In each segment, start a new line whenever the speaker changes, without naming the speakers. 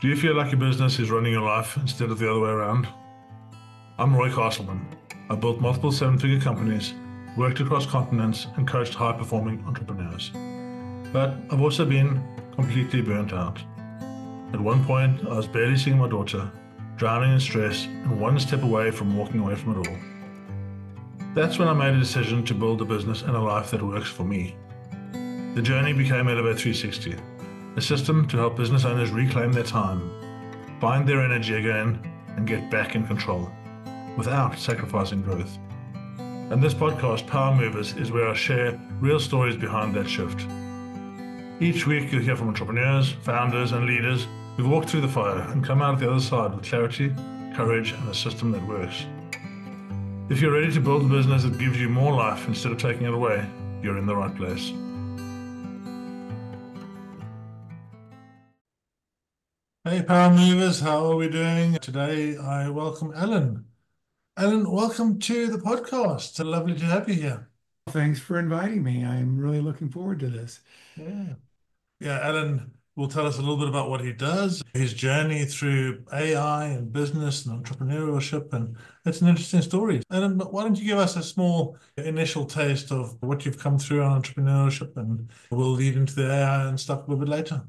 Do you feel like your business is running your life instead of the other way around? I'm Roy Castleman. I built multiple seven-figure companies, worked across continents, and coached high-performing entrepreneurs. But I've also been completely burnt out. At one point, I was barely seeing my daughter, drowning in stress, and one step away from walking away from it all. That's when I made a decision to build a business and a life that works for me. The journey became Elevate 360, a system to help business owners reclaim their time, find their energy again, and get back in control without sacrificing growth. And this podcast, Power Movers, is where I share real stories behind that shift. Each week you'll hear from entrepreneurs, founders, and leaders who've walked through the fire and come out the other side with clarity, courage, and a system that works. If you're ready to build a business that gives you more life instead of taking it away, you're in the right place. Hey, Power Movers, how are we doing? Today I welcome Alan. Alan, welcome to the podcast. Lovely to have you here.
Thanks for inviting me. I'm really looking forward to this.
Yeah. Alan will tell us a little bit about what he does, his journey through AI and business and entrepreneurship, and it's an interesting story. Alan, why don't you give us a small initial taste of what you've come through on entrepreneurship, and we'll lead into the AI and stuff a little bit later.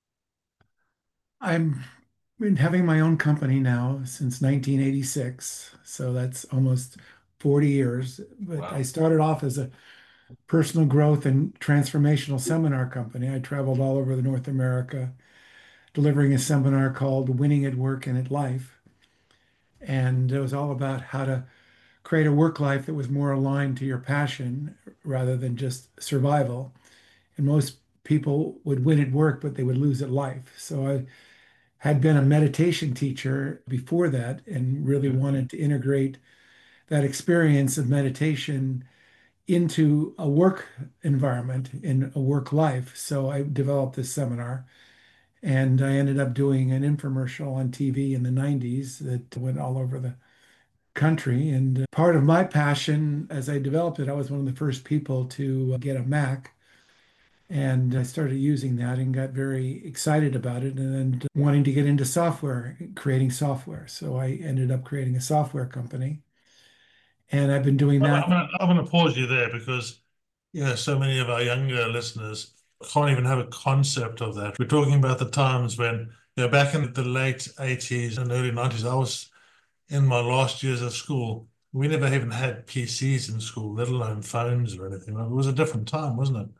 I'm been having my own company now since 1986, so that's almost 40 years. But I
Wow.
started off as a personal growth and transformational seminar company. I traveled all over the North America delivering a seminar called Winning at Work and at Life. And it was all about how to create a work life that was more aligned to your passion rather than just survival. And most people would win at work, but they would lose at life. So I had been a meditation teacher before that and really wanted to integrate that experience of meditation into a work environment, in a work life. So I developed this seminar and I ended up doing an infomercial on TV in the 90s that went all over the country. And part of my passion as I developed it, I was one of the first people to get a Mac. And I started using that and got very excited about it and wanting to get into software, creating software. So I ended up creating a software company. And I've been doing
I'm,
that.
I'm gonna, I'm gonna pause you there because so many of our younger listeners can't even have a concept of that. We're talking about the times when, back in the late 80s and early 90s, I was in my last years of school. We never even had PCs in school, let alone phones or anything. It was a different time, wasn't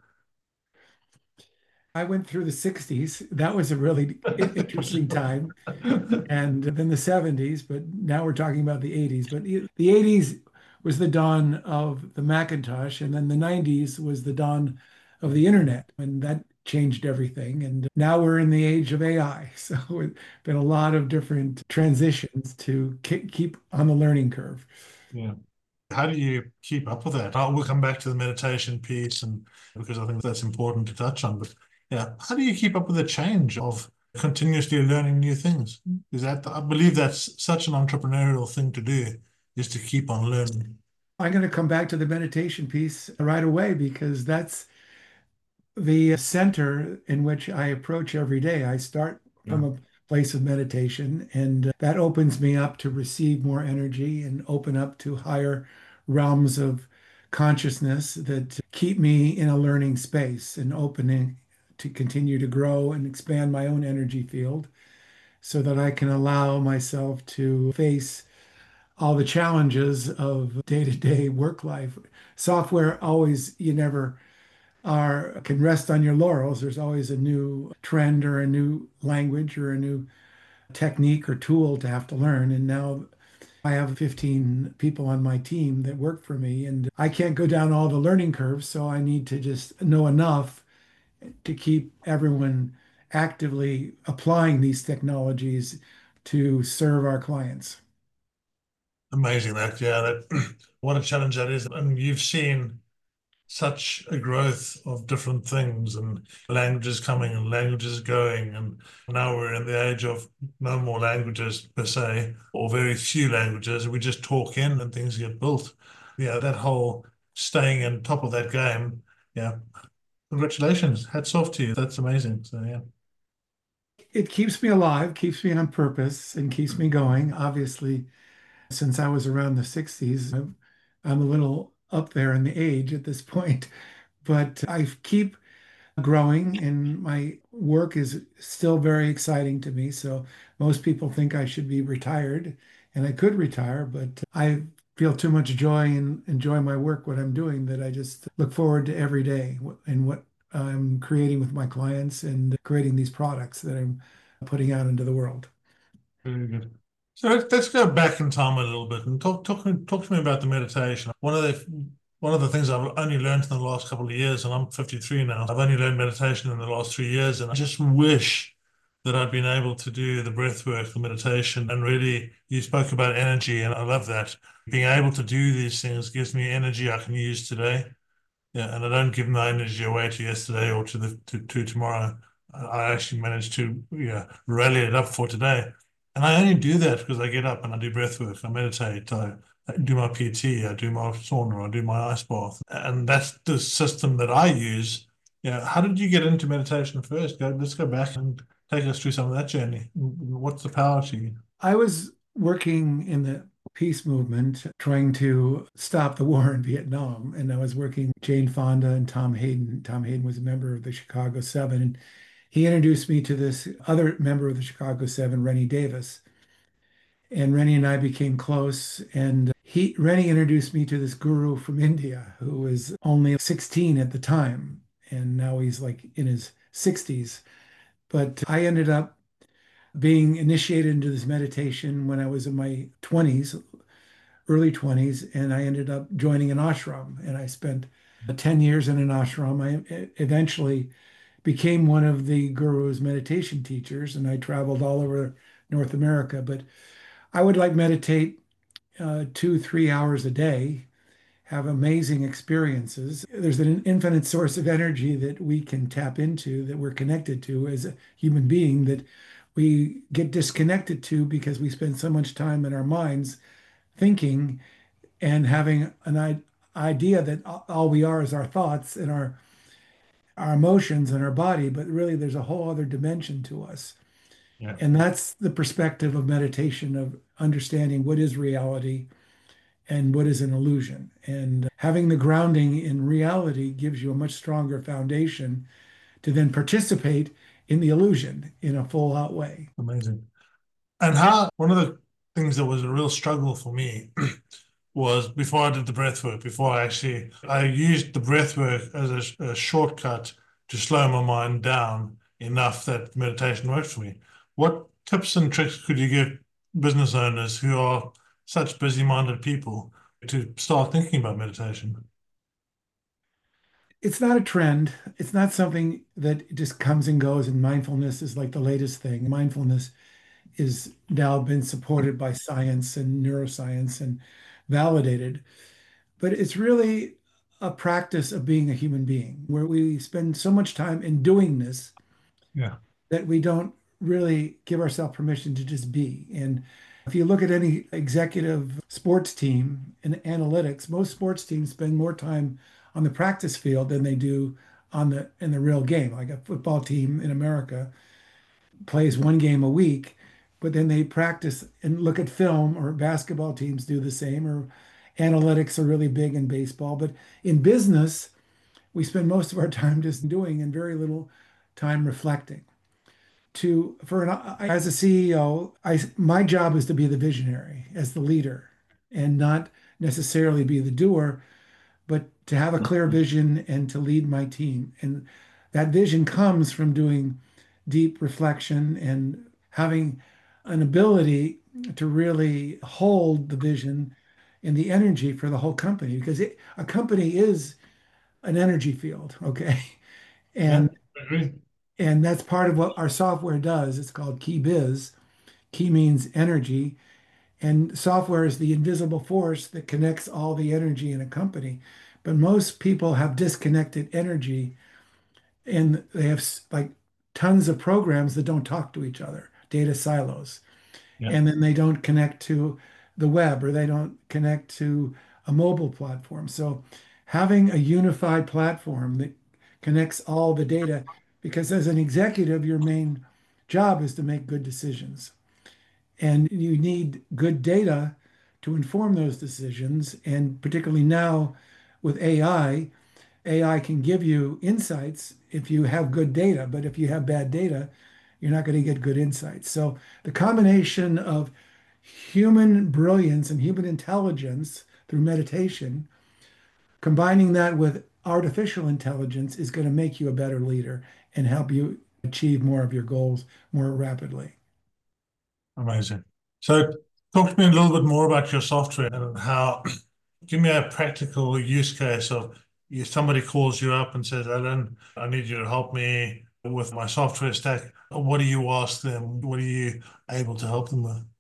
I went through the 60s. That was a really interesting time.
it?
And then the 70s, but now we're talking about the 80s. But the 80s was the dawn of the Macintosh, and then the 90s was the dawn of the internet, and that changed everything. And now we're in the age of AI. So it's been a lot of different transitions to keep on the learning curve.
Yeah. How do you keep up with that? We'll come back to the meditation piece, and because I think that's important to touch on. But how do you keep up with the change of continuously learning new things? Is that, I believe that's such an entrepreneurial thing to do, is to keep on learning.
I'm going to come back to the meditation piece right away because that's the center in which I approach every day. I start
Yeah.
from a place of meditation, and that opens me up to receive more energy and open up to higher realms of consciousness that keep me in a learning space and opening to continue to grow and expand my own energy field so that I can allow myself to face all the challenges of day-to-day work life. Software always, you never are can rest on your laurels. There's always a new trend or a new language or a new technique or tool to have to learn. And now I have 15 people on my team that work for me, and I can't go down all the learning curves. So I need to just know enough to keep everyone actively applying these technologies to serve our clients.
Amazing that what a challenge that is. And you've seen such a growth of different things and languages coming and languages going. And now we're in the age of no more languages per se, or very few languages. We just talk in and things get built. That whole staying on top of that game. Yeah. Congratulations. Hats off to you. That's amazing. So, yeah.
It keeps me alive, keeps me on purpose, and keeps me going. Obviously, since I was around the 60s, I'm a little up there in the age at this point, but I keep growing and my work is still very exciting to me. So most people think I should be retired and I could retire, but I feel too much joy and enjoy my work, what I'm doing, that I just look forward to every day and what I'm creating with my clients and creating these products that I'm putting out into the world.
Very good. So let's go back in time a little bit and talk to me about the meditation. One of the things I've only learned in the last couple of years, and I'm 53 now. I've only learned meditation in the last 3 years, and I just wish that I'd been able to do the breath work, the meditation, and really, you spoke about energy, and I love that. Being able to do these things gives me energy I can use today. Yeah, and I don't give my energy away to yesterday or to tomorrow. I actually managed to, yeah, rally it up for today. And I only do that because I get up and I do breath work, I meditate, I do my PT, I do my sauna, I do my ice bath. And that's the system that I use. Yeah, how did you get into meditation first? Let's go back and take us through some of that journey. What's the power to you?
I was working in the peace movement, trying to stop the war in Vietnam. And I was working with Jane Fonda and Tom Hayden. Tom Hayden was a member of the Chicago Seven. And he introduced me to this other member of the Chicago Seven, Rennie Davis. And Rennie and I became close. And Rennie introduced me to this guru from India who was only 16 at the time. And now he's like in his 60s. But I ended up being initiated into this meditation when I was in my 20s, early 20s, and I ended up joining an ashram. And I spent 10 years in an ashram. I eventually became one of the guru's meditation teachers, and I traveled all over North America. But I would like meditate 2, 3 hours a day, have amazing experiences. There's an infinite source of energy that we can tap into, that we're connected to as a human being, that we get disconnected to because we spend so much time in our minds thinking and having an idea that all we are is our thoughts and our emotions and our body, but really there's a whole other dimension to us.
Yeah,
And that's the perspective of meditation, of understanding what is reality and what is an illusion. And having the grounding in reality gives you a much stronger foundation to then participate in the illusion in a full out way.
amazing. And how one of the things that was a real struggle for me was before I did the breath work, I used the breath work as a shortcut to slow my mind down enough that meditation worked for me. What tips and tricks could you give business owners who are such busy-minded people to start thinking about meditation?
It's not a trend. It's not something that just comes and goes, and mindfulness is like the latest thing. Mindfulness is now been supported by science and neuroscience and validated. But it's really a practice of being a human being where we spend so much time in doing this
Yeah,
that we don't really give ourselves permission to just be. And if you look at any executive sports team in analytics, most sports teams spend more time on the practice field than they do on the in the real game. Like a football team in America plays one game a week, but then they practice and look at film, or basketball teams do the same, or analytics are really big in baseball. But in business, we spend most of our time just doing and very little time reflecting. As a CEO, my job is to be the visionary as the leader and not necessarily be the doer, but to have a clear vision and to lead my team. And that vision comes from doing deep reflection and having an ability to really hold the vision and the energy for the whole company, because a company is an energy field, okay?
yeah,
And
I agree.
and that's part of what our software does. It's called KeyBiz. Key means energy, and software is the invisible force that connects all the energy in a company. But most people have disconnected energy, and they have like tons of programs that don't talk to each other, data silos,
Yeah,
and then they don't connect to the web, or they don't connect to a mobile platform. So having a unified platform that connects all the data, because as an executive, your main job is to make good decisions. And you need good data to inform those decisions. And particularly now with AI can give you insights if you have good data, but if you have bad data, you're not going to get good insights. So the combination of human brilliance and human intelligence through meditation, combining that with artificial intelligence is going to make you a better leader and help you achieve more of your goals more rapidly.
Amazing. So, talk to me a little bit more about your software and how, give me a practical use case of if somebody calls you up and says, Alan, I need you to help me with my software stack. What do you ask them? What are you able to help them with?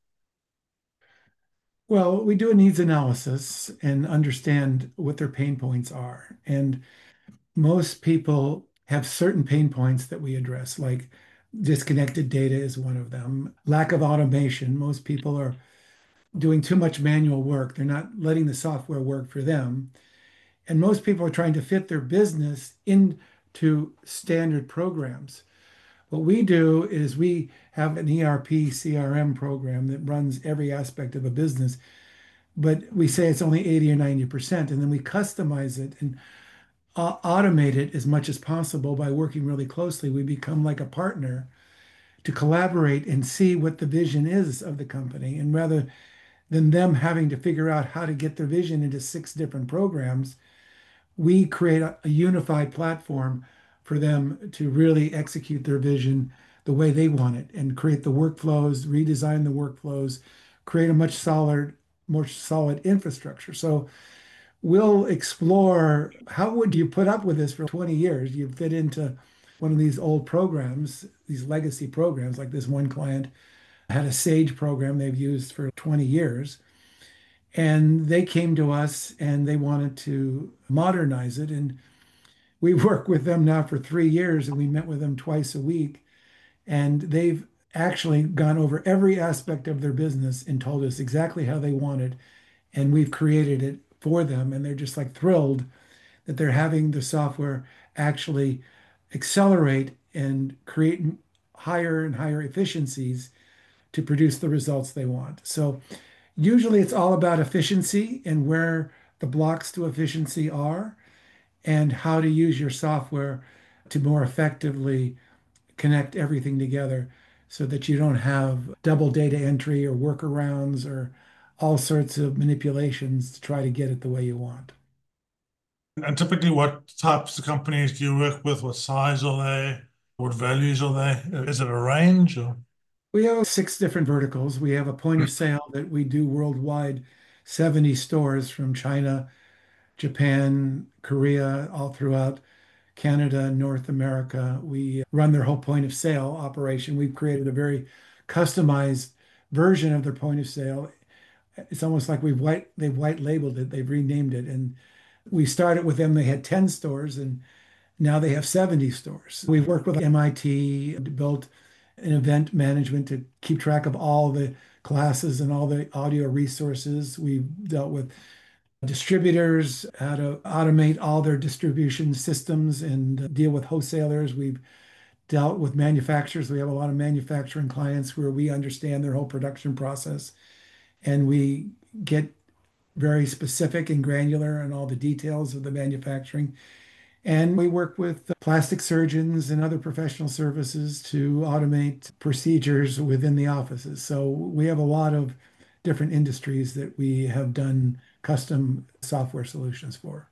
Well, we do a needs analysis and understand what their pain points are. And most people have certain pain points that we address, like disconnected data is one of them. Lack of automation. Most people are doing too much manual work. They're not letting the software work for them. And most people are trying to fit their business into standard programs. What we do is we have an ERP CRM program that runs every aspect of a business, but we say it's only 80 or 90%, and then we customize it and automate it as much as possible by working really closely. We become like a partner to collaborate and see what the vision is of the company. And rather than them having to figure out how to get their vision into six different programs, we create a unified platform for them to really execute their vision the way they want it and create the workflows, redesign the workflows, create a much solid, more solid infrastructure. So we'll explore how would you put up with this for 20 years? You fit into one of these old programs, these legacy programs, like this one client had a Sage program they've used for 20 years. And they came to us and they wanted to modernize it. And we work with them now for 3 years and we met with them twice a week. And they've actually gone over every aspect of their business and told us exactly how they wanted. And we've created it for them. And they're just like thrilled that they're having the software actually accelerate and create higher and higher efficiencies to produce the results they want. So usually it's all about efficiency and where the blocks to efficiency are and how to use your software to more effectively connect everything together so that you don't have double data entry or workarounds or all sorts of manipulations to try to get it the way you want.
And typically, what types of companies do you work with? What size are they? What values are they? Is it a range or?
We have six different verticals. We have a point of sale that we do worldwide, 70 stores from China, Japan, Korea, all throughout Canada, North America. We run their whole point of sale operation. We've created a very customized version of their point of sale. It's almost like they've white labeled it, they've renamed it. And we started with them, they had 10 stores and now they have 70 stores. We've worked with MIT, built an event management to keep track of all the classes and all the audio resources. We've dealt with distributors, how to automate all their distribution systems and deal with wholesalers. We've dealt with manufacturers. We have a lot of manufacturing clients where we understand their whole production process and we get very specific and granular on all the details of the manufacturing. And we work with plastic surgeons and other professional services to automate procedures within the offices. So we have a lot of different industries that we have done custom software solutions for.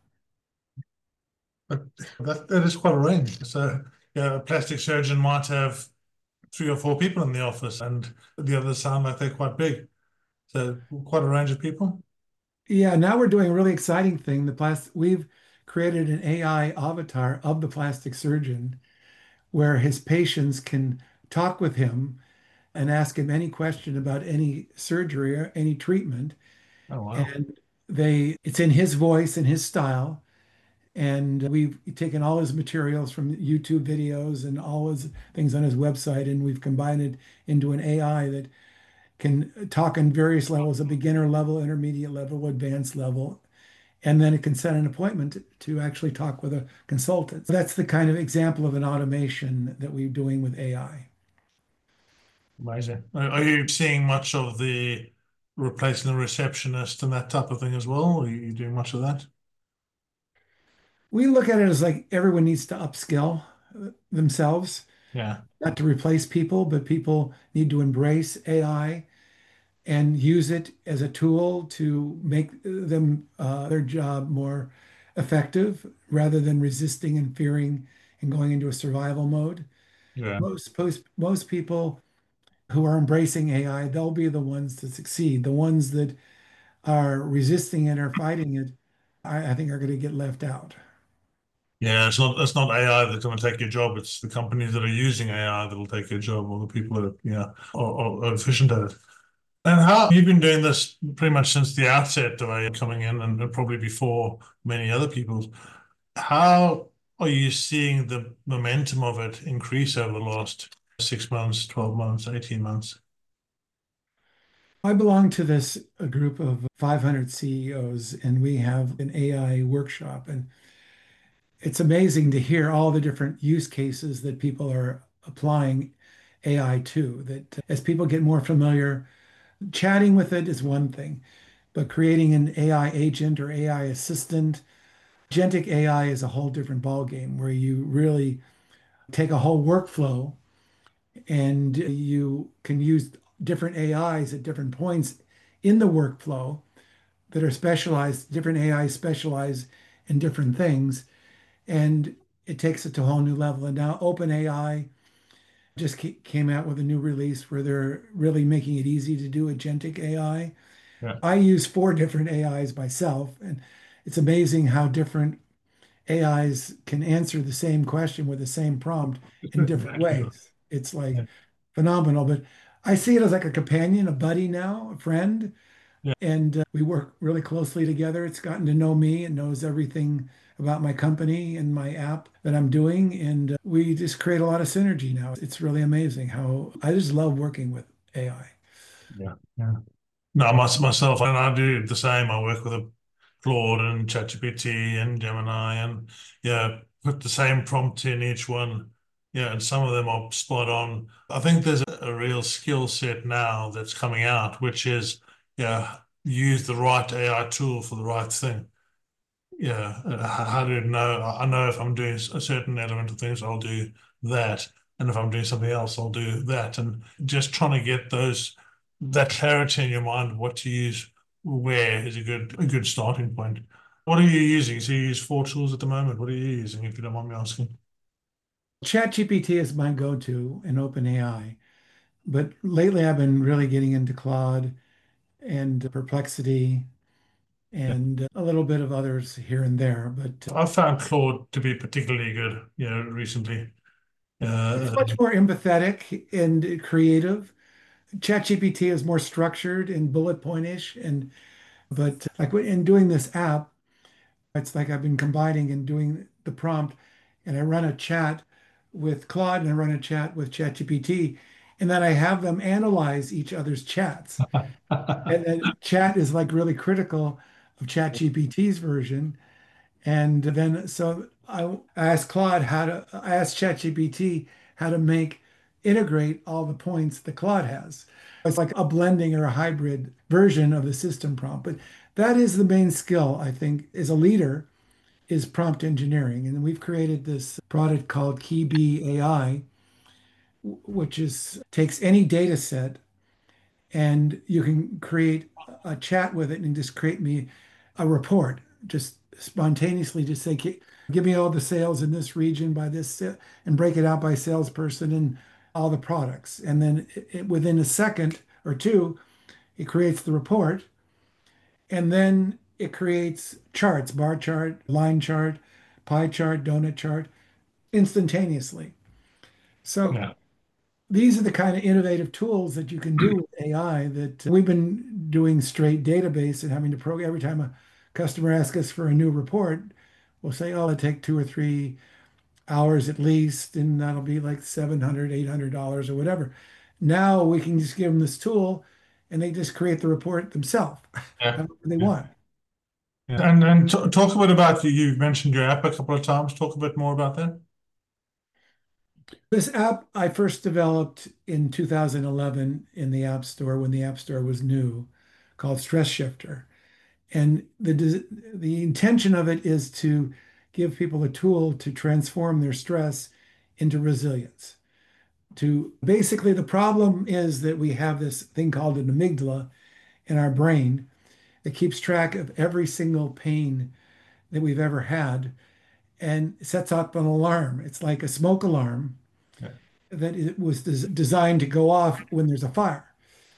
But that is quite a range. So, yeah, a plastic surgeon might have three or four people in the office, and the others sound like they're quite big. So, quite a range of people.
Yeah, now we're doing a really exciting thing. We've created an AI avatar of the plastic surgeon where his patients can talk with him and ask him any question about any surgery or any treatment.
Oh, wow.
And it's in his voice and his style. And we've taken all his materials from YouTube videos and all his things on his website, and we've combined it into an AI that can talk on various levels, a beginner level, intermediate level, advanced level, and then it can set an appointment to actually talk with a consultant. So that's the kind of example of an automation that we're doing with AI.
Amazing. Are you seeing much of the replacing the receptionist and that type of thing as well? Are you doing much of that?
We look at it as like everyone needs to upskill themselves,
Yeah.
not to replace people, but people need to embrace AI and use it as a tool to make them their job more effective rather than resisting and fearing and going into a survival mode.
Yeah.
Most people who are embracing AI, they'll be the ones to succeed. The ones that are resisting it or fighting it, I think are going to get left out.
Yeah, it's not AI that's going to take your job. It's the companies that are using AI that'll take your job, or the people that are efficient at it. And how you've been doing this pretty much since the outset, the way coming in, and probably before many other people. How are you seeing the momentum of it increase over the last 6 months, 12 months, 18 months?
I belong to this a group of 500 CEOs, and we have an AI workshop. And it's amazing to hear all the different use cases that people are applying AI to. That as people get more familiar, chatting with it is one thing, but creating an AI agent or AI assistant, agentic AI is a whole different ballgame where you really take a whole workflow and you can use different AIs at different points in the workflow that are specialized, different AIs specialize in different things. And it takes it to a whole new level. And now OpenAI just came out with a new release where they're really making it easy to do agentic AI.
Yeah.
I use four different AIs myself, and it's amazing how different AIs can answer the same question with the same prompt in different ways. It's like
Yeah.
phenomenal. But I see it as like a companion, a buddy now, a friend,
Yeah.
and we work really closely together. It's gotten to know me and knows everything about my company and my app that I'm doing, and we just create a lot of synergy now. It's really amazing how I just love working with AI.
Yeah. Yeah. No, myself, and I do the same. I work with a Claude and ChatGPT and Gemini, and yeah, put the same prompt in each one. Yeah, and some of them are spot on. I think there's a real skill set now that's coming out, which is, yeah, use the right AI tool for the right thing. Yeah, how do you know? I know if I'm doing a certain element of things, I'll do that, and if I'm doing something else, I'll do that, and just trying to get that clarity in your mind, what to use where is a good starting point. What are you using? So you use four tools at the moment. What are you using, if you don't mind me asking?
ChatGPT is my go-to in OpenAI, but lately I've been really getting into Claude and Perplexity
Yeah.
and a little bit of others here and there. But
I've found Claude to be particularly good, recently.
it's
Uh,
much more empathetic and creative. ChatGPT is more structured and bullet pointish, and but like in doing this app, it's like I've been combining and doing the prompt, and I run a chat with Claude and I run a chat with ChatGPT, and then I have them analyze each other's chats. And then chat is like really critical of ChatGPT's version. And then so I asked Claude I asked ChatGPT how to integrate all the points that Claude has. It's like a blending or a hybrid version of the system prompt. But that is the main skill, I think, as a leader, is prompt engineering. And we've created this product called KeyBee AI, which is takes any data set and you can create a chat with it and just create me a report, just spontaneously just say, give me all the sales in this region by this, and break it out by salesperson and all the products. And then within a second or two, it creates the report. And then it creates charts, bar chart, line chart, pie chart, donut chart, instantaneously. So
yeah.
these are the kind of innovative tools that you can do with AI that we've been doing straight database and having to program every time a customer asks us for a new report, we'll say, oh, it'll take 2 or 3 hours at least, and that'll be like 700, $800 or whatever. Now we can just give them this tool and they just create the report themselves,
Yeah.
however they
Yeah.
want.
Yeah. And talk a bit about you. You've mentioned your app a couple of times. Talk a bit more about that.
This app I first developed in 2011 in the App Store when the App Store was new, called Stress Shifter. And the intention of it is to give people a tool to transform their stress into resilience. To basically, the problem is that we have this thing called an amygdala in our brain that keeps track of every single pain that we've ever had and sets up an alarm. It's like a smoke alarm
Yeah.
that it was designed to go off when there's a fire.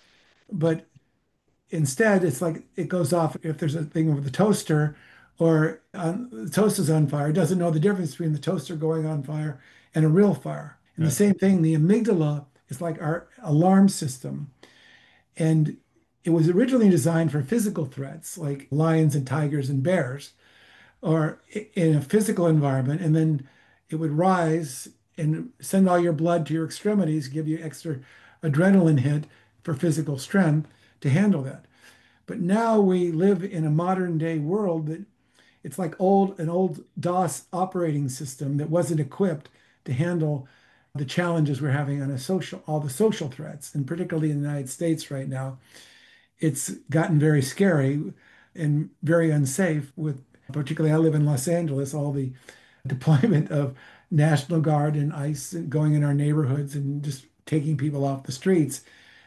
But instead, it's like it goes off if there's a thing with the toaster or the toast is on fire. It doesn't know the difference between the toaster going on fire and a real fire. And the
Yeah.
same thing, the amygdala is like our alarm system. And it was originally designed for physical threats like lions and tigers and bears, or in a physical environment. And then it would rise and send all your blood to your extremities, give you extra adrenaline hit for physical strength to handle that. But now we live in a modern day world that it's like an old DOS operating system that wasn't equipped to handle the challenges we're having on all the social threats, and particularly in the United States right now. It's gotten very scary and very unsafe with, particularly I live in Los Angeles, all the deployment of National Guard and ICE going in our neighborhoods and just taking people off the streets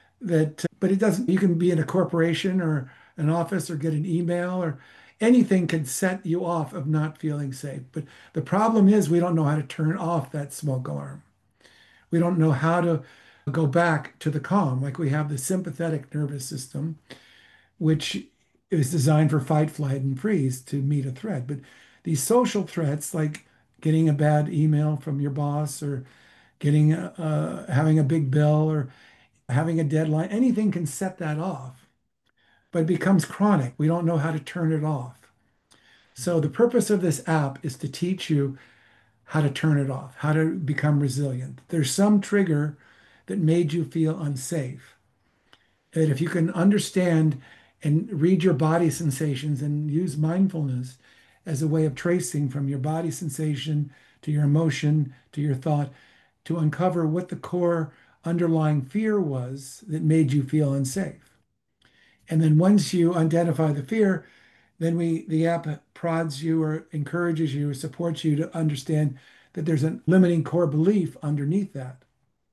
but it doesn't, you can be in a corporation or an office or get an email or anything can set you off of not feeling safe. But the problem is we don't know how to turn off that smoke alarm. We don't know how to go back to the calm. Like we have the sympathetic nervous system, which is designed for fight, flight, and freeze to meet a threat. But these social threats, like getting a bad email from your boss or getting having a big bill or having a deadline, anything can set that off, but it becomes chronic. We don't know how to turn it off. So the purpose of this app is to teach you how to turn it off, how to become resilient. There's some trigger that made you feel unsafe. And if you can understand and read your body sensations and use mindfulness as a way of tracing from your body sensation to your emotion to your thought to uncover what the core underlying fear was that made you feel unsafe. And then once you identify the fear, then the app prods you or encourages you or supports you to understand that there's a limiting core belief underneath that.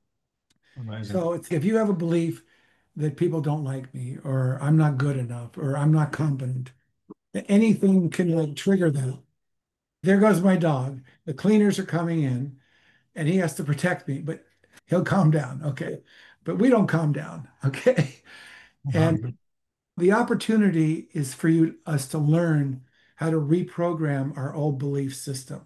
Amazing.
So if you have a belief that people don't like me or I'm not good enough or I'm not competent, anything can like trigger that. There goes my dog. The cleaners are coming in and he has to protect me, but he'll calm down. Okay. But we don't calm down. Okay. And
Um,
the opportunity is for us to learn how to reprogram our old belief system.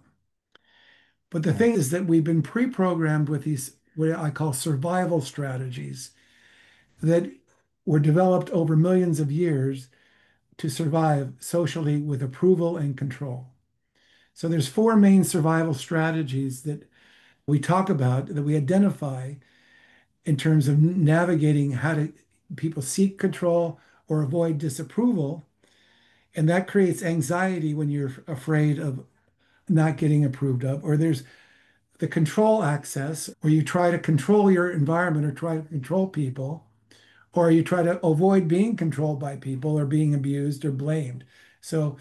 But the
Yeah.
thing is that we've been pre-programmed with these, what I call survival strategies that were developed over millions of years to survive socially with approval and control. So there's four main survival strategies that we talk about, that we identify in terms of navigating how to people seek control or avoid disapproval. And that creates anxiety when you're afraid of not getting approved of. Or there's the control access, where you try to control your environment or try to control people, or you try to avoid being controlled by people or being abused or blamed. So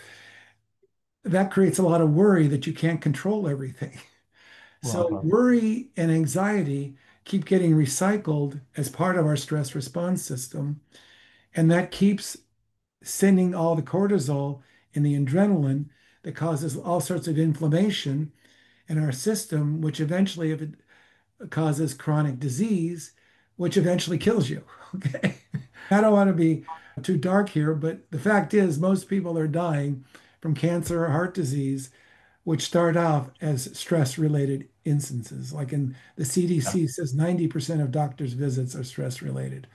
that creates a lot of worry that you can't control everything.
Right,
So
right.
worry and anxiety keep getting recycled as part of our stress response system. And that keeps sending all the cortisol and the adrenaline that causes all sorts of inflammation in our system, which eventually, if it causes chronic disease, which eventually kills you. Okay. I don't want to be too dark here, but the fact is, most people are dying from cancer or heart disease, which start off as stress related instances. Like in the
Yeah.
CDC says 90% of doctors' visits are stress related.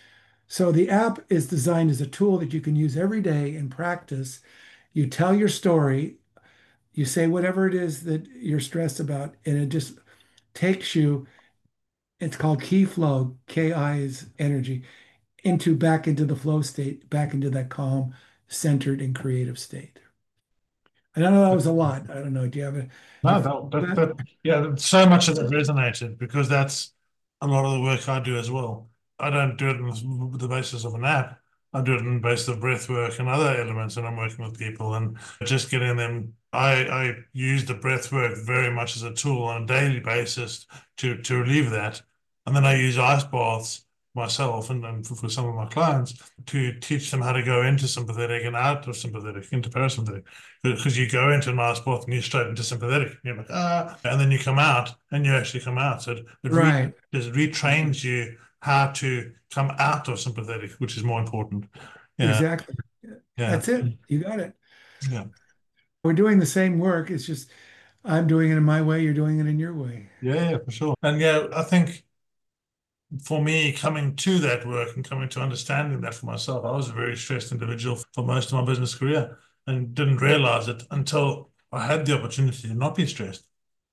So the app is designed as a tool that you can use every day in practice. You tell your story, you say whatever it is that you're stressed about, and it just takes you, it's called Key Flow, KI is energy, back into the flow state, back into that calm, centered, and creative state. And I know that was a lot. I don't know. Do you have a, do you
No,
feel that?
yeah, so much of it resonated because that's a lot of the work I do as well. I don't do it on the basis of an app. I do it on the basis of breath work and other elements when I'm working with people and just getting them. I use the breath work very much as a tool on a daily basis to relieve that. And then I use ice baths myself and for some of my clients to teach them how to go into sympathetic and out of sympathetic, into parasympathetic because you go into a nice bath and you're straight into sympathetic. You're like, and then you come out and you actually come out. So
Right.
it retrains you how to come out of sympathetic, which is more important. Yeah,
Exactly.
yeah,
That's it. You got it.
yeah,
We're doing the same work. It's just I'm doing it in my way, you're doing it in your way.
yeah, for sure. And yeah, I think for me, coming to that work and coming to understanding that for myself, I was a very stressed individual for most of my business career and didn't realize it until I had the opportunity to not be stressed.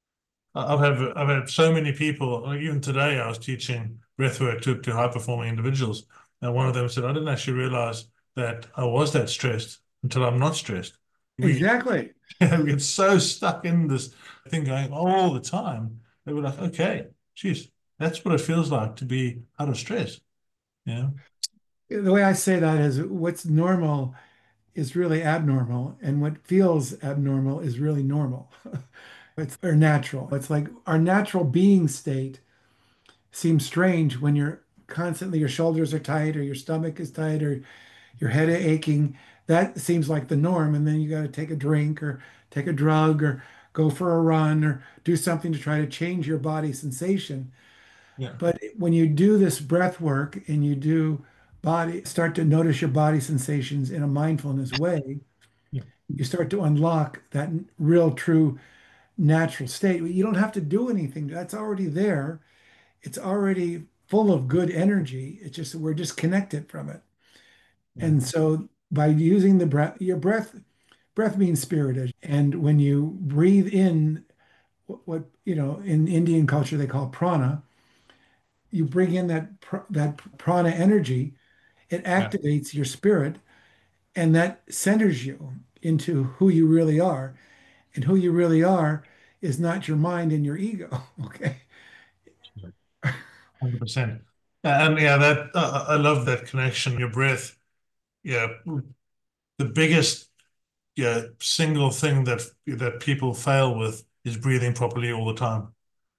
I've had so many people, like even today I was teaching breathwork to high performing individuals. And one of them said, I didn't actually realize that I was that stressed until I'm not stressed. We,
Exactly.
we get so stuck in this thing going all the time. They were like, okay, geez, that's what it feels like to be out of stress. Yeah.
The way I say that is what's normal is really abnormal, and what feels abnormal is really normal. It's or natural. It's like our natural being state seems strange when you're constantly your shoulders are tight or your stomach is tight or your head aching. That seems like the norm, and then you got to take a drink or take a drug or go for a run or do something to try to change your body sensation.
Yeah.
But when you do this breath work and you do body, start to notice your body sensations in a mindfulness way,
Yeah.
you start to unlock that real, true, natural state. You don't have to do anything. That's already there. It's already full of good energy. It's just we're disconnected from it.
Yeah.
And so by using the breath, your breath means spirit. And when you breathe in what in Indian culture they call prana, you bring in that prana energy, it
Yeah.
activates your spirit, and that centers you into who you really are. And who you really are is not your mind and your ego. Okay.
100%. And yeah, that I love that connection. Your breath, yeah, the biggest single thing that people fail with is breathing properly all the time.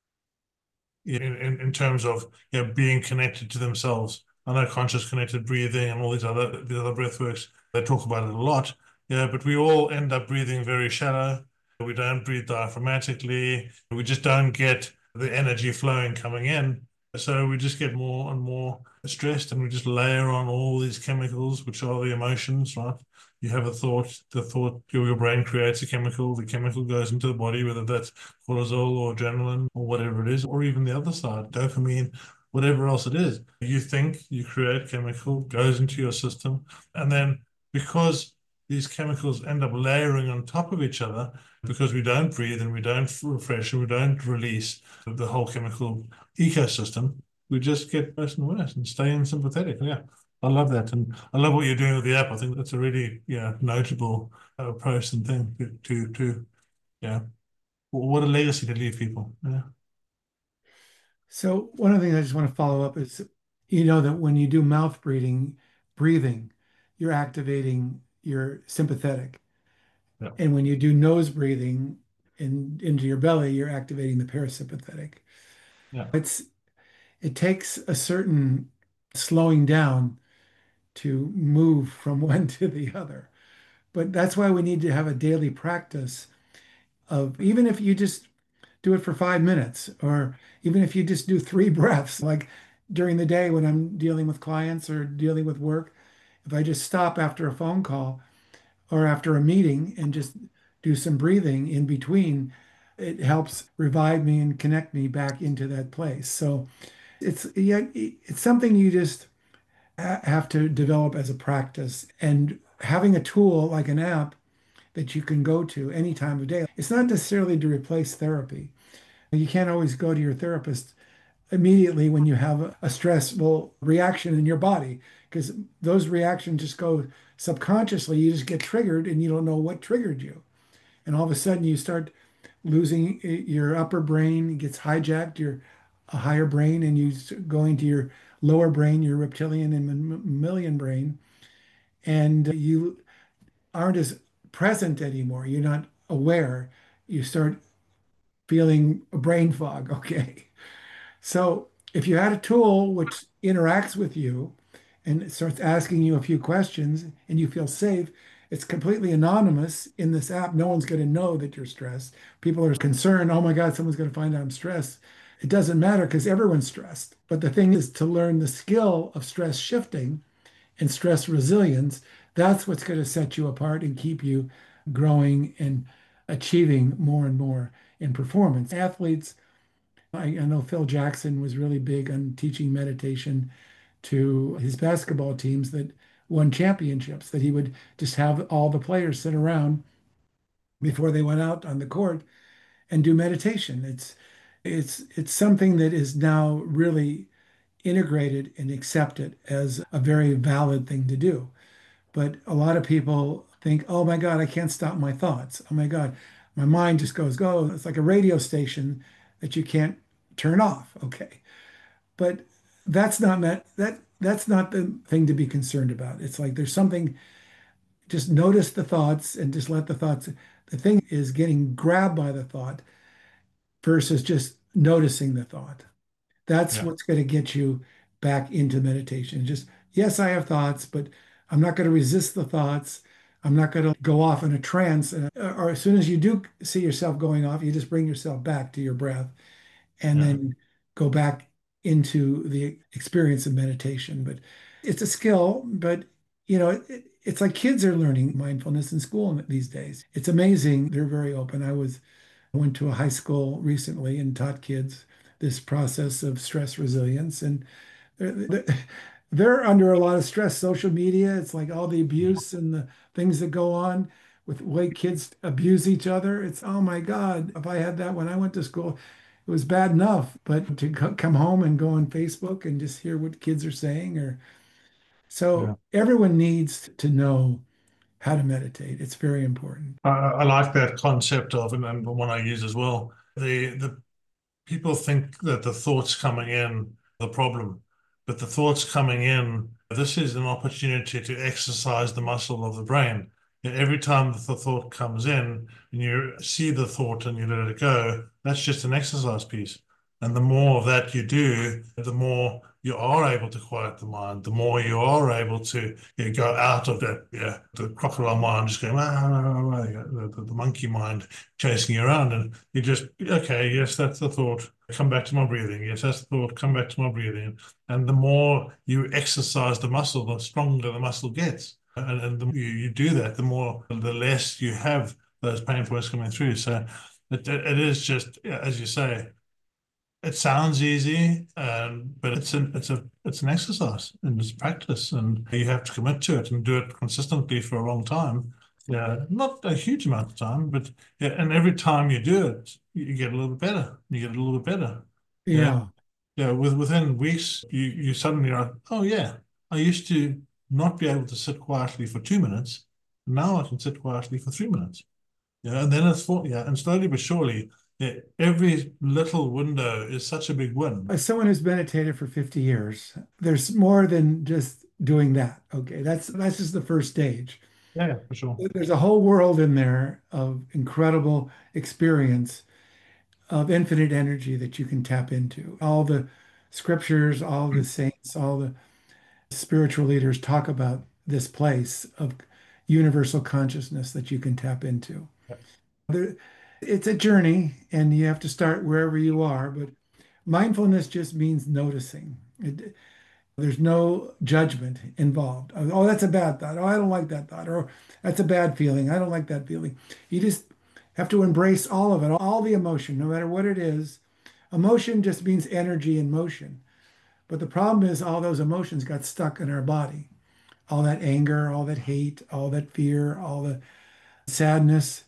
In terms of being connected to themselves. I know conscious connected breathing and all the other breath works, they talk about it a lot. Yeah, but we all end up breathing very shallow. We don't breathe diaphragmatically. We just don't get the energy flowing coming in. So we just get more and more stressed and we just layer on all these chemicals, which are the emotions, right? You have a thought, your brain creates a chemical, the chemical goes into the body, whether that's cortisol or adrenaline or whatever it is, or even the other side, dopamine, whatever else it is. You think, you create chemical, goes into your system, and then because these chemicals end up layering on top of each other, because we don't breathe and we don't refresh and we don't release the whole chemical ecosystem, we just get worse and worse and stay in sympathetic. Yeah. I love that, and I love what you're doing with the app. I think that's a really, notable approach and thing to yeah. What a legacy to leave people. Yeah,
So one of the things I just want to follow up is, you know that when you do mouth breathing, you're activating your sympathetic.
yeah,
And when you do nose breathing into your belly, you're activating the parasympathetic.
yeah,
It's it takes a certain slowing down to move from one to the other. But that's why we need to have a daily practice of even if you just do it for 5 minutes, or even if you just do three breaths, like during the day when I'm dealing with clients or dealing with work, if I just stop after a phone call or after a meeting and just do some breathing in between, it helps revive me and connect me back into that place. So it's something you just have to develop as a practice. And having a tool like an app that you can go to any time of day, it's not necessarily to replace therapy. You can't always go to your therapist immediately when you have a stressful reaction in your body, because those reactions just go subconsciously. You just get triggered and you don't know what triggered you. and all of a sudden you start losing your upper brain gets hijacked, your a higher brain, and go into your lower brain, your reptilian and mammalian brain, and you aren't as present anymore. You're not aware. You start feeling a brain fog. Okay. So if you had a tool which interacts with you and it starts asking you a few questions and you feel safe, it's completely anonymous in this app. No one's going to know that you're stressed. People are concerned, oh my God, someone's going to find out I'm stressed. It doesn't matter because everyone's stressed. But the thing is to learn the skill of stress shifting and stress resilience. That's what's going to set you apart and keep you growing and achieving more and more in performance. Athletes, I know Phil Jackson was really big on teaching meditation to his basketball teams that won championships, that he would just have all the players sit around before they went out on the court and do meditation. It's something that is now really integrated and accepted as a very valid thing to do. But a lot of people think, oh my God, I can't stop my thoughts. Oh my God, my mind just goes, go. It's like a radio station that you can't turn off. Okay. But that's not the thing to be concerned about. It's like there's something, just notice the thoughts and just let the thoughts. The thing is getting grabbed by the thought versus just noticing the thought. That's
Yeah.
what's going to get you back into meditation. Just, yes, I have thoughts, but I'm not going to resist the thoughts. I'm not going to go off in a trance. Or as soon as you do see yourself going off, you just bring yourself back to your breath and
Yeah.
then go back into the experience of meditation. But it's a skill, but it's like kids are learning mindfulness in school these days. It's amazing. They're very open. I went to a high school recently and taught kids this process of stress resilience, and they're, they're under a lot of stress. Social media, it's like all the abuse and the things that go on with the way kids abuse each other. It's, oh my God, if I had that when I went to school, it was bad enough. But to come home and go on Facebook and just hear what kids are saying, or
Yeah.
so everyone needs to know how to meditate. It's very important.
I like that concept of, and one I use as well. The people think that the thoughts coming in the problem, but the thoughts coming in, this is an opportunity to exercise the muscle of the brain. And every time the thought comes in and you see the thought and you let it go, that's just an exercise piece. And the more of that you do, the more you are able to quiet the mind, the more you are able to go out of that, the crocodile mind just going, the monkey mind chasing you around. And you just, okay, yes, that's the thought. Come back to my breathing. Yes, that's the thought. Come back to my breathing. And the more you exercise the muscle, the stronger the muscle gets. And the more you do that, the less you have those pain points coming through. So it is just, as you say, it sounds easy, but it's an exercise and it's practice, and you have to commit to it and do it consistently for a long time. Yeah, not a huge amount of time, but yeah, and every time you do it, you get a little bit better. You get a little bit better. Yeah,
Yeah.
yeah. Within weeks, you suddenly are, oh yeah, I used to not be able to sit quietly for 2 minutes. Now I can sit quietly for 3 minutes. Yeah, and then and slowly but surely, yeah, every little window is such a big win.
As someone who's meditated for 50 years, there's more than just doing that. Okay, that's just the first stage.
Yeah, for sure.
There's a whole world in there of incredible experience of infinite energy that you can tap into. All the scriptures, all the saints, all the spiritual leaders talk about this place of universal consciousness that you can tap into. There, it's a journey, and you have to start wherever you are, but mindfulness just means noticing. There's no judgment involved. Oh, that's a bad thought. Oh, I don't like that thought. Or that's a bad feeling. I don't like that feeling. You just have to embrace all of it, all the emotion, no matter what it is. Emotion just means energy in motion. But the problem is all those emotions got stuck in our body. All that anger, all that hate, all that fear, all the sadness.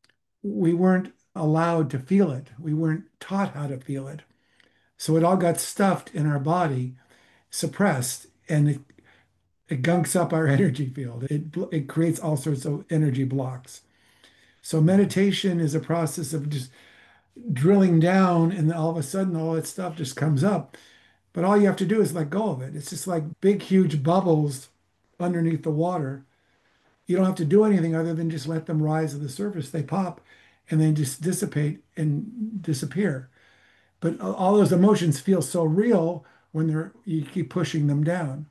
We weren't allowed to feel it. We weren't taught how to feel it. So it all got stuffed in our body, suppressed, and it gunks up our energy field. It creates all sorts of energy blocks. So meditation is a process of just drilling down, and then all of a sudden all that stuff just comes up. But all you have to do is let go of it. It's just like big, huge bubbles underneath the water. You don't have to do anything other than just let them rise to the surface. They pop and then just dissipate and disappear. But all those emotions feel so real when you keep pushing them down.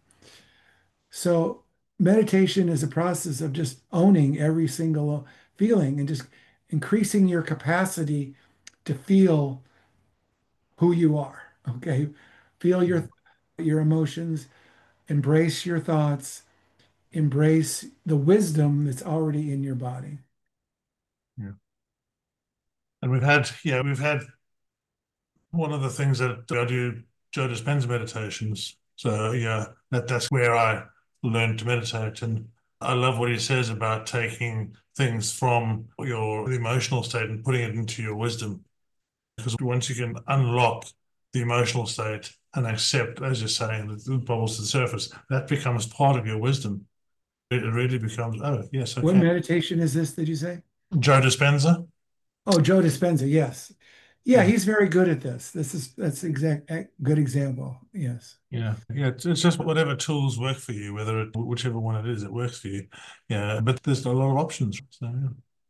So meditation is a process of just owning every single feeling and just increasing your capacity to feel who you are. Okay. Feel your emotions, embrace your thoughts, embrace the wisdom that's already in your body.
Yeah. And we've had one of the things that I do Joe Dispenza meditations. So yeah, that's where I learned to meditate. And I love what he says about taking things from your emotional state and putting it into your wisdom. Because once you can unlock the emotional state and accept, as you're saying, the bubbles to the surface, that becomes part of your wisdom. It really becomes, oh, yes,
What
okay.
meditation is this, did you say?
Joe Dispenza.
Oh, Joe Dispenza, yes. Yeah,
Yeah.
he's very good at this. That's exact good example. Yes.
Yeah, yeah, it's just whatever tools work for you, whichever one it is, it works for you. Yeah, but there's a lot of options. So yeah.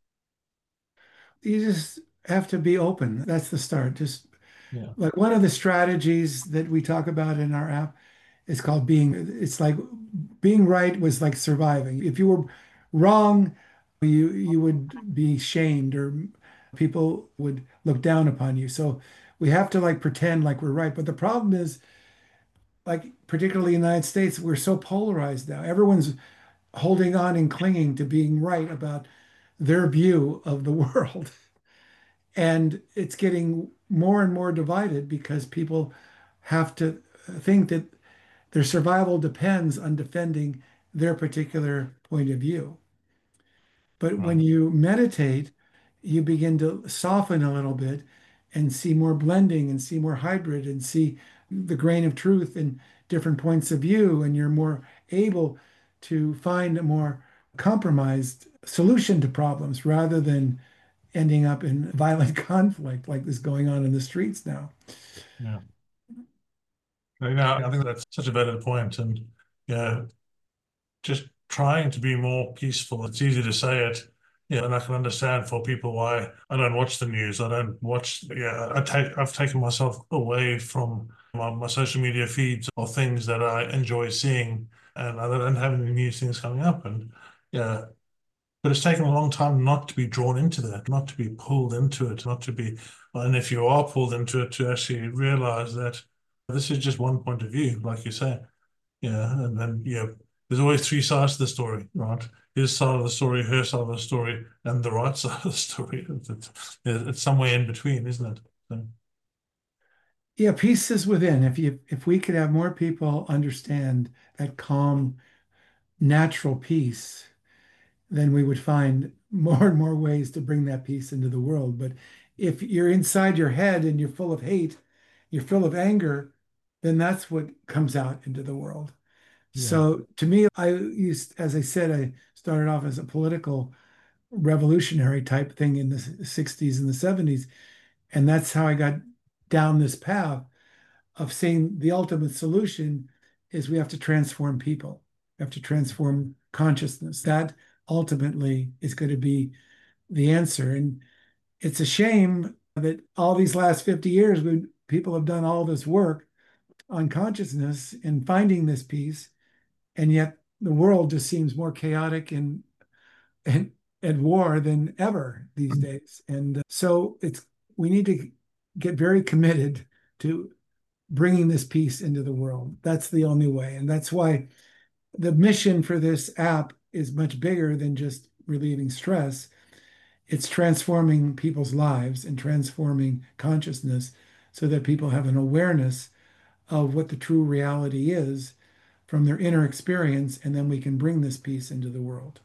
You just have to be open. That's the start. Just
Yeah.
like one of the strategies that we talk about in our app is called it's like being right was like surviving. If you were wrong, you would be shamed or people would look down upon you. So we have to like pretend like we're right. But the problem is, like particularly in the United States, we're so polarized now. Everyone's holding on and clinging to being right about their view of the world. And it's getting more and more divided because people have to think that their survival depends on defending their particular point of view. But
Right.
when you meditate, you begin to soften a little bit and see more blending and see more hybrid and see the grain of truth in different points of view. And you're more able to find a more compromised solution to problems rather than ending up in violent conflict like this going on in the streets now.
Yeah. I think that's such a valid point, and yeah, just trying to be more peaceful. It's easy to say it, yeah, and I can understand for people why I don't watch the news. I don't watch. Yeah, I've taken myself away from my social media feeds or things that I enjoy seeing, and I don't have any new things coming up. And yeah, but it's taken a long time not to be drawn into that, not to be pulled into it, not to be, and if you are pulled into it, to actually realize that this is just one point of view, like you say. Yeah, and then yeah, there's always three sides to the story, right? His side of the story, her side of the story, and the right side of the story. It's somewhere in between, isn't it? So,
Yeah, peace is within. If we could have more people understand that calm, natural peace, then we would find more and more ways to bring that peace into the world. But if you're inside your head and you're full of hate, you're full of anger, then that's what comes out into the world.
yeah,
So to me, as I said, I started off as a political revolutionary type thing in the 60s and the 70s. And that's how I got down this path of saying the ultimate solution is we have to transform people. We have to transform consciousness. That ultimately is going to be the answer. And it's a shame that all these last 50 years, people have done all this work on consciousness and finding this peace, and yet the world just seems more chaotic and at war than ever these days. And so we need to get very committed to bringing this peace into the world. That's the only way. And that's why the mission for this app is much bigger than just relieving stress. It's transforming people's lives and transforming consciousness so that people have an awareness of what the true reality is from their inner experience. And then we can bring this peace into the world.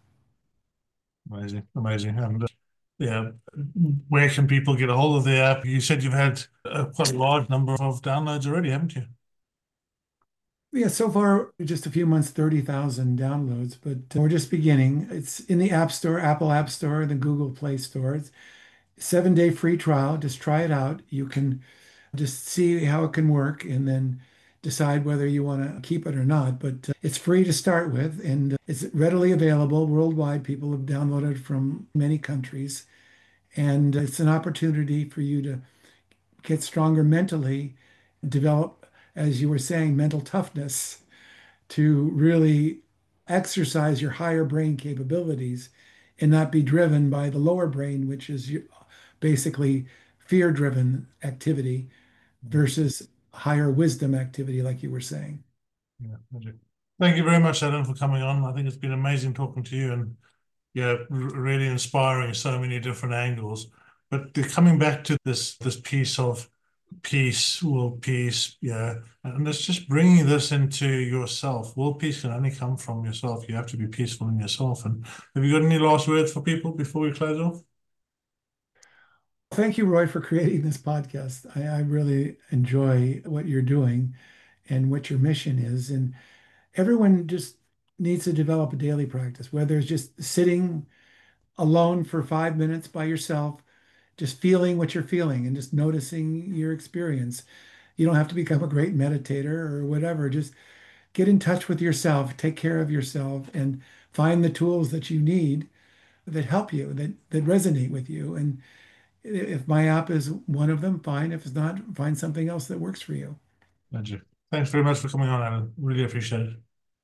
amazing, amazing. And yeah, where can people get a hold of the app? You said you've had quite a large number of downloads already, haven't you?
Yeah, so far, just a few months, 30,000 downloads, but we're just beginning. It's in the App Store, Apple App Store, the Google Play Store. It's 7-day free trial. Just try it out. You can just see how it can work and then decide whether you want to keep it or not. But it's free to start with, and it's readily available worldwide. People have downloaded from many countries, and it's an opportunity for you to get stronger mentally, develop, as you were saying, mental toughness to really exercise your higher brain capabilities and not be driven by the lower brain, which is basically fear-driven activity versus higher wisdom activity, like you were saying.
Yeah, magic. Thank you very much, Adam, for coming on. I think it's been amazing talking to you, and yeah, really inspiring, so many different angles. But coming back to this piece of peace, world peace, yeah, and it's just bringing this into yourself. World peace can only come from yourself. You have to be peaceful in yourself. And have you got any last words for people before we close off?
Thank you, Roy, for creating this podcast. I really enjoy what you're doing and what your mission is. And everyone just needs to develop a daily practice, whether it's just sitting alone for 5 minutes by yourself, just feeling what you're feeling and just noticing your experience. You don't have to become a great meditator or whatever. Just get in touch with yourself, take care of yourself, and find the tools that you need that help you, that resonate with you. And if my app is one of them, fine. If it's not, find something else that works for you.
Magic. Thanks very much for coming on, Adam. Really appreciate it.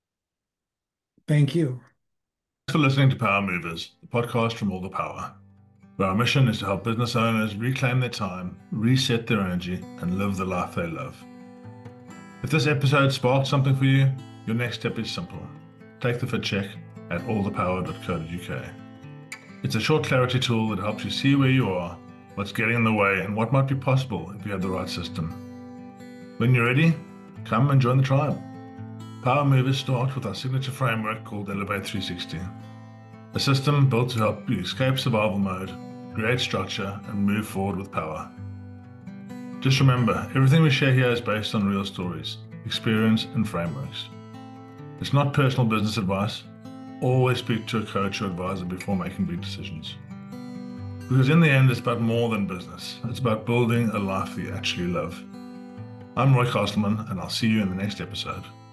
Thank you.
Thanks for listening to Power Movers, the podcast from All the Power, where our mission is to help business owners reclaim their time, reset their energy, and live the life they love. If this episode sparked something for you, your next step is simple. Take the fit check at allthepower.co.uk. It's a short clarity tool that helps you see where you are, what's getting in the way, and what might be possible if you have the right system. When you're ready, come and join the tribe. Power Movers start with our signature framework called Elevate 360, a system built to help you escape survival mode, create structure, and move forward with power. Just remember, everything we share here is based on real stories, experience, and frameworks. It's not personal business advice. Always speak to a coach or advisor before making big decisions. Because in the end, it's about more than business. It's about building a life that you actually love. I'm Roy Castleman, and I'll see you in the next episode.